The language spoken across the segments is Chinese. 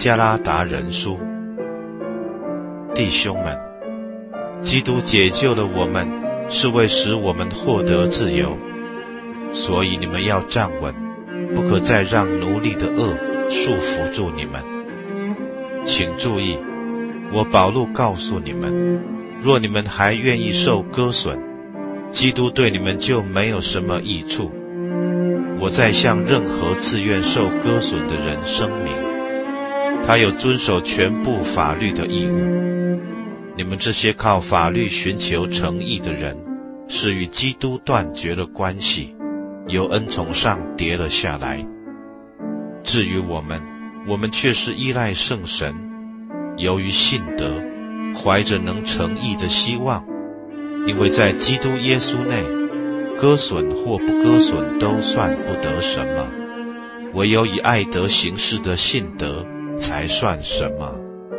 加拉达人书。弟兄们，基督解救了我们，是为使我们获得自由，所以你们要站稳，不可再让奴隶的恶束缚住你们。请注意，我保禄告诉你们，若你们还愿意受割损，基督对你们就没有什么益处。我在向任何自愿受割损的人声明，他有遵守全部法律的义务。你们这些靠法律寻求诚意的人，是与基督断绝了关系，由恩宠上跌了下来。至于我们却是依赖圣神，由于信德，怀着能成义的希望，因为在基督耶稣内，割损或不割损都算不得什么，唯有以爱德行事的信德才算什么。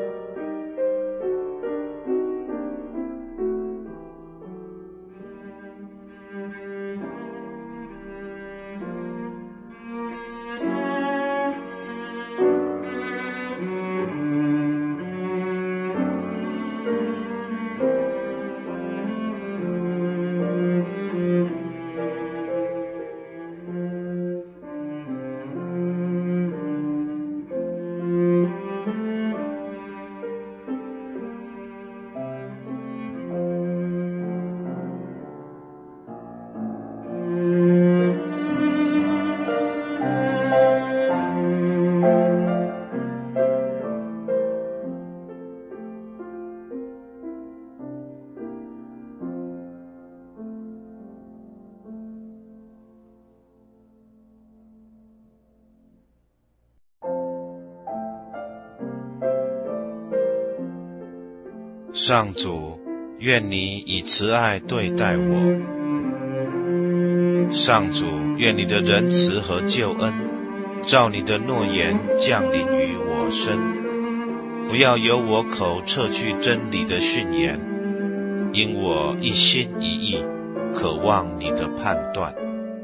上主，愿你以慈爱对待我。上主，愿你的仁慈和救恩，照你的诺言降临于我身。不要由我口撤去真理的训言，因我一心一意渴望你的判断。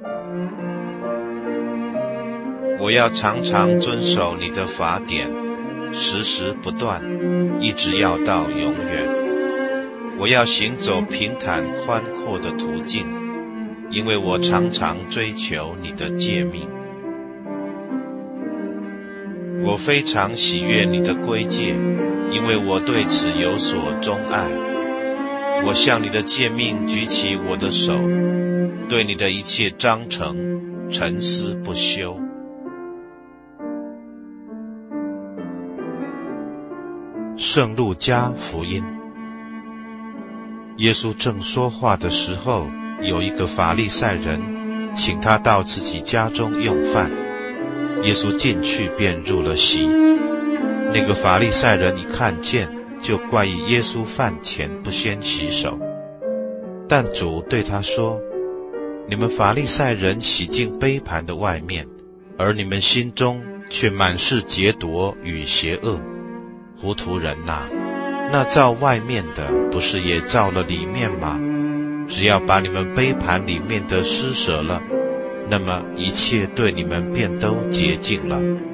我要常常遵守你的法典，时时不断，一直要到永远。我要行走平坦宽阔的途径，因为我常常追求你的诫命。我非常喜悦你的规诫，因为我对此有所钟爱。我向你的诫命举起我的手，对你的一切章程沉思不休。圣路加福音。耶稣正说话的时候，有一个法利赛人请他到自己家中用饭。耶稣进去便入了席。那个法利赛人一看见，就怪异耶稣饭前不先洗手。但主对他说：你们法利赛人洗净杯盘的外面，而你们心中却满是劫夺与邪恶。糊涂人哪，那造外面的不是也造了里面吗？只要把你们杯盘里面的施舍了，那么一切对你们便都洁净了。